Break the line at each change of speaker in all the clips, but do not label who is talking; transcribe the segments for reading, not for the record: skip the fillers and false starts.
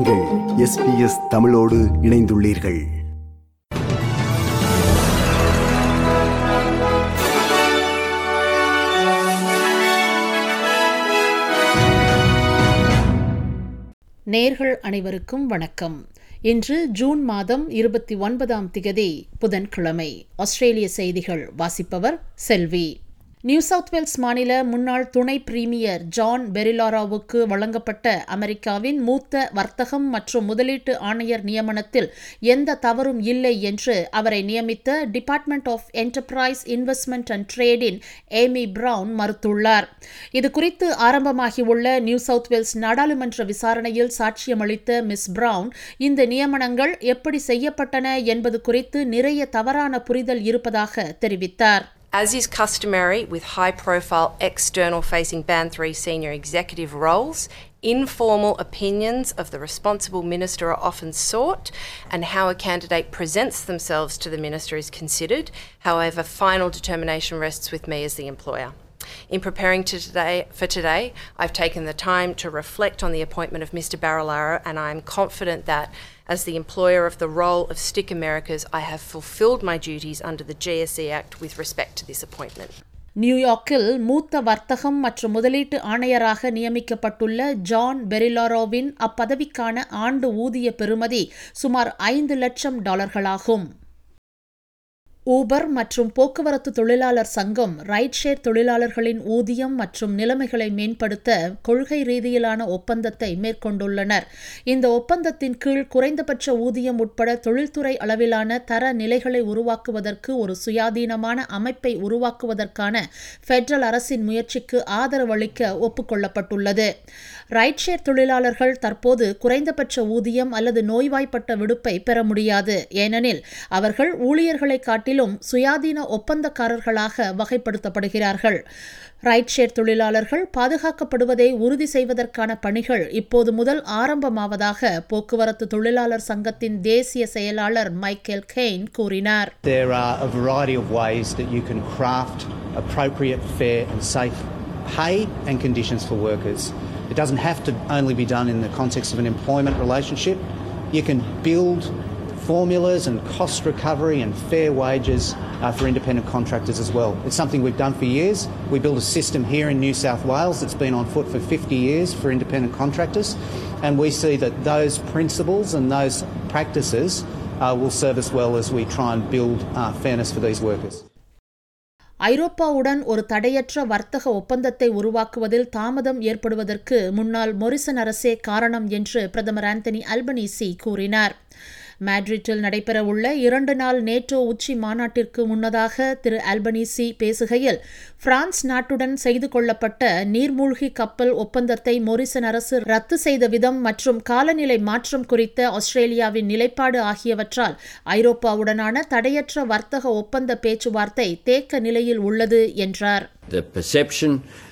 நீங்கள் SBS தமிழோடு இணைந்துள்ளீர்கள்.
நேயர்கள் அனைவருக்கும் வணக்கம். இன்று ஜூன் மாதம் 29ஆம் திகதி புதன்கிழமை. ஆஸ்திரேலிய செய்திகள் வாசிப்பவர் செல்வி. நியூ சவுத் வேல்ஸ் மாநில முன்னாள் துணை பிரீமியர் ஜான் பெரிலாராவுக்கு வழங்கப்பட்ட அமெரிக்காவின் மூத்த வர்த்தகம் மற்றும் முதலீட்டு ஆணையர் நியமனத்தில் எந்த தவறும் இல்லை என்று அவரை நியமித்த department of enterprise investment and ட்ரேடின் ஏமி பிரவுன் மறுத்துள்ளார். இதுகுறித்து ஆரம்பமாகியுள்ள நியூ சவுத் வேல்ஸ் நாடாளுமன்ற விசாரணையில் சாட்சியமளித்த மிஸ் பிரவுன், இந்த நியமனங்கள் எப்படி செய்யப்பட்டன என்பது குறித்து நிறைய தவறான புரிதல் இருப்பதாக தெரிவித்தார்.
As is customary with high-profile external-facing Band 3 senior executive roles, informal opinions of the responsible minister are often sought, and how a candidate presents themselves to the minister is considered. However, final determination rests with me as the employer. In preparing for today, I've taken the time to reflect on the appointment of Mr. Barilaro, and I am confident that, as the employer of the role of Stick Americas, I have fulfilled my duties under the GSE Act with respect to this appointment.
நியூயார்க்கில் மூத்த வர்த்தகம் மற்றும் முதலீட்டு ஆணையராக நியமிக்கப்பட்டுள்ள John பெரிலாரோவின் அப்பதவிக்கான ஆண்டு ஊதிய பெறுமதி சுமார் $5 லட்சம் ஆகும். ஊபர் மற்றும் போக்குவரத்து தொழிலாளர் சங்கம் ரைட் ஷேர் தொழிலாளர்களின் ஊதியம் மற்றும் நிலைமைகளை மேம்படுத்த கொள்கை ரீதியிலான ஒப்பந்தத்தை மேற்கொண்டுள்ளனர். இந்த ஒப்பந்தத்தின் கீழ் குறைந்தபட்ச ஊதியம் உட்பட தொழில்துறை அளவிலான தர நிலைகளை உருவாக்குவதற்கு ஒரு சுயாதீனமான அமைப்பை உருவாக்குவதற்கான பெடரல் அரசின் முயற்சிக்கு ஆதரவளிக்க ஒப்புக்கொள்ளப்பட்டுள்ளது. ரைட் ஷேர் தொழிலாளர்கள் தற்போது குறைந்தபட்ச ஊதியம் அல்லது நோய்வாய்ப்பட்ட விடுப்பை பெற முடியாது, ஏனெனில் அவர்கள் ஊழியர்களை காட்டிலும் சுயாதீன ஒப்பந்தக்காரர்களாக வகைப்படுத்தப்படுகிறார்கள். ரைட் ஷேர் தொழிலாளர்கள் பாதுகாக்கப்படுவதை உறுதி செய்வதற்கான பணிகள் இப்போது முதல் ஆரம்பமாவதாக போக்குவரத்து தொழிலாளர் சங்கத்தின் தேசிய செயலாளர் மைக்கேல் கெயின் கூறினார்.
There are a variety of ways that you can craft appropriate, fair and safe pay and conditions for workers. It doesn't have to only be done in the context of an employment relationship. You can build formulas and cost recovery and fair wages for independent contractors as well. It's something we've done for years. We built a system here in New South Wales that's been on foot for 50 years for independent contractors, and we see that those principles and those practices will serve us well as we try and build fairness for these workers.
ஐரோப்பாவுடன் ஒரு தடையற்ற வர்த்தக ஒப்பந்தத்தை உருவாக்குவதில் தாமதம் ஏற்படுவதற்கு முன்னாள் Morrison அரசே காரணம் என்று பிரதமர் ஆந்தனி அல்பனீசி கூறினார். மேட்ரிட்டில் நடைபெறவுள்ள 2 நாள் நேட்டோ உச்சி மாநாட்டிற்கு முன்னதாக திரு அல்பனீசி பேசுகையில், பிரான்ஸ் நாட்டுடன் செய்து கொள்ளப்பட்ட நீர்மூழ்கி கப்பல் ஒப்பந்தத்தை மொரிசன் அரசு ரத்து செய்த விதம் மற்றும் காலநிலை மாற்றம் குறித்த ஆஸ்திரேலியாவின் நிலைப்பாடு ஆகியவற்றால் ஐரோப்பாவுடனான தடையற்ற வர்த்தக ஒப்பந்த பேச்சுவார்த்தை தேக்க நிலையில் உள்ளது என்றார்.
The perception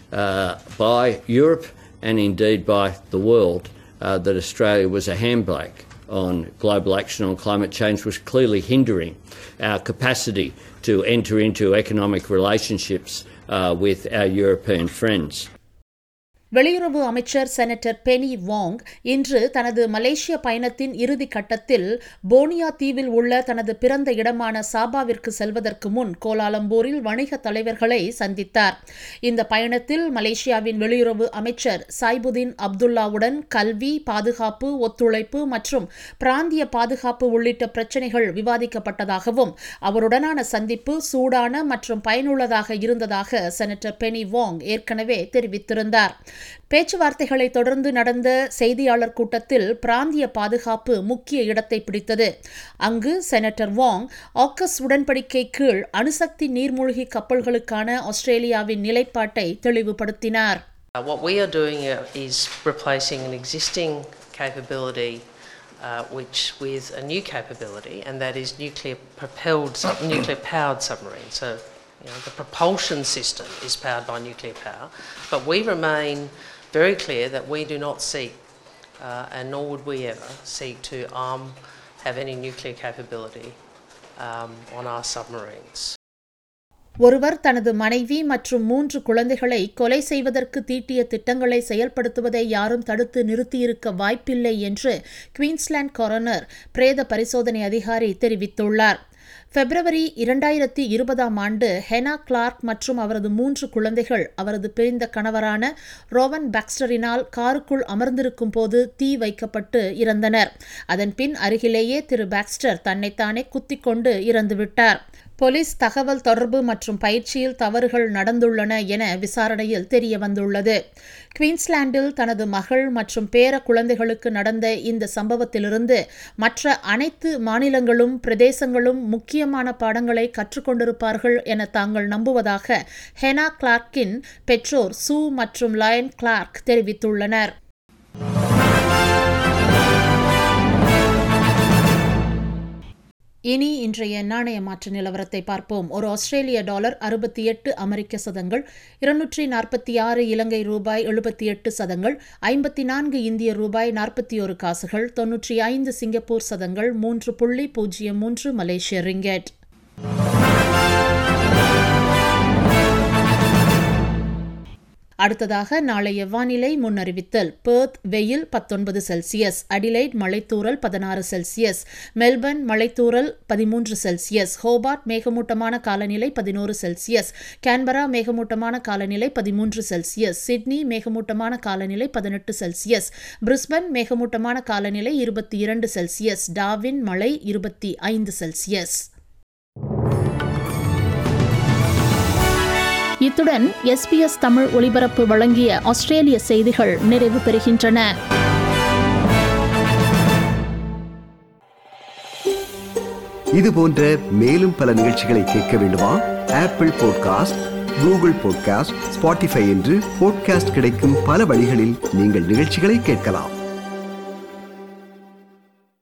by Europe and indeed by the world that Australia was a handbrake on global action on climate change was clearly hindering our capacity to enter into economic relationships with our European friends.
வெளியுறவு அமைச்சர் senator Beni வாங் இன்று தனது மலேசிய பயணத்தின் இறுதி கட்டத்தில் போனியா தீவில் உள்ள தனது பிறந்த இடமான சாபாவிற்கு செல்வதற்கு முன் கோலாலம்பூரில் வணிக தலைவர்களை சந்தித்தார். இந்த பயணத்தில் மலேசியாவின் வெளியுறவு அமைச்சர் சாய்புதீன் அப்துல்லாவுடன் கல்வி, பாதுகாப்பு, ஒத்துழைப்பு மற்றும் பிராந்திய பாதுகாப்பு உள்ளிட்ட பிரச்சினைகள் விவாதிக்கப்பட்டதாகவும் அவருடனான சந்திப்பு சூடான மற்றும் பயனுள்ளதாக இருந்ததாக செனட்டர் பெனி வாங் ஏற்கனவே தெரிவித்திருந்தார். பேச்சுவார்த்தைகளை தொடர்ந்து நடந்த செய்தியாளர் கூட்டத்தில் பிராந்திய பாதுகாப்பு முக்கிய இடத்தை பிடித்தது. அங்கு செனட்டர் வாங் ஆக்கஸ் உடன்படிக்கை கீழ் அணுசக்தி நீர்மூழ்கி கப்பல்களுக்கான ஆஸ்திரேலியாவின் நிலைப்பாட்டை தெளிவுபடுத்தினார்.
What we are doing is replacing an existing capability which with a new capability, and that is nuclear powered submarine. So the propulsion system is powered by nuclear power, but we remain very clear that we do not seek, and nor would we ever seek to have any nuclear capability on our submarines.
ஒருவர் தனது மனைவி மற்றும் 3 குழந்தைகளை கொலை செய்வதற்கு தீட்டிய திட்டங்களை செயல்படுத்துவதை யாரும் தடுத்து நிறுத்தியிருக்க வாய்ப்பில்லை என்று குயின்ஸ்லாந்து கொரோனர் பிரேத பரிசோதனை அதிகாரி தெரிவித்துள்ளார். பிப்ரவரி 2020 ஹெனா கிளார்க் மற்றும் அவரது 3 குழந்தைகள் அவரது பிரிந்த கணவரான ரோவன் பாக்ஸ்டரினால் காருக்குள் அமர்ந்திருக்கும் போது தீ வைக்கப்பட்டு இறந்தனர். அதன்பின் அருகிலேயே திரு பாக்ஸ்டர் தன்னைத்தானே குத்திக்கொண்டு இறந்துவிட்டார். போலீஸ் தகவல் தொடர்பு மற்றும் பயிற்சியில் தவறுகள் நடந்துள்ளன என விசாரணையில் தெரியவந்துள்ளது. குயின்ஸ்லாந்தில் தனது மகள் மற்றும் பேர குழந்தைகளுக்கு நடந்த இந்த சம்பவத்திலிருந்து மற்ற அனைத்து மாநிலங்களும் பிரதேசங்களும் முக்கியமான பாடங்களை கற்றுக்கொண்டிருப்பார்கள் என தாங்கள் நம்புவதாக ஹெனா கிளார்க்கின் பெற்றோர் சூ மற்றும் லயன் கிளார்க் தெரிவித்துள்ளனர். இனி இன்றைய நாணய மாற்று நிலவரத்தை பார்ப்போம். ஒரு ஆஸ்திரேலிய டாலர் 68 அமெரிக்க சதங்கள், 246 இலங்கை ரூபாய் 78 சதங்கள், 54 இந்திய ரூபாய் 41 காசுகள், 95 சிங்கப்பூர் சதங்கள், 3.03 மலேசிய ரிங்கெட். அடுத்ததாக நாளைய வானிலை முன்னறிவித்தல். பெர்த் வெயில் 19 செல்சியஸ், அடிலைட் மழைத்தூறல் 16 செல்சியஸ், மெல்பர்ன் மழைத்தூறல் 13 செல்சியஸ், ஹோபார்ட் மேகமூட்டமான காலநிலை 11 செல்சியஸ், கேன்பரா மேகமூட்டமான காலநிலை 13 செல்சியஸ், சிட்னி மேகமூட்டமான காலநிலை 18 செல்சியஸ், பிரிஸ்பன் மேகமூட்டமான காலநிலை 22 செல்சியஸ், டார்வின் மழை 25 செல்சியஸ். இத்துடன் SBS தமிழ் ஒலிபரப்பு வழங்கிய ஆஸ்திரேலிய செய்திகள் நிறைவு பெறுகின்றன.
இது போன்ற மேலும் பல நிகழ்ச்சிகளை கேட்க வேண்டுமா? Apple podcast, Google podcast, Spotify என்று பாட்காஸ்ட் கிடைக்கும் பல வழிகளில் நீங்கள் நிகழ்ச்சிகளை கேட்கலாம்.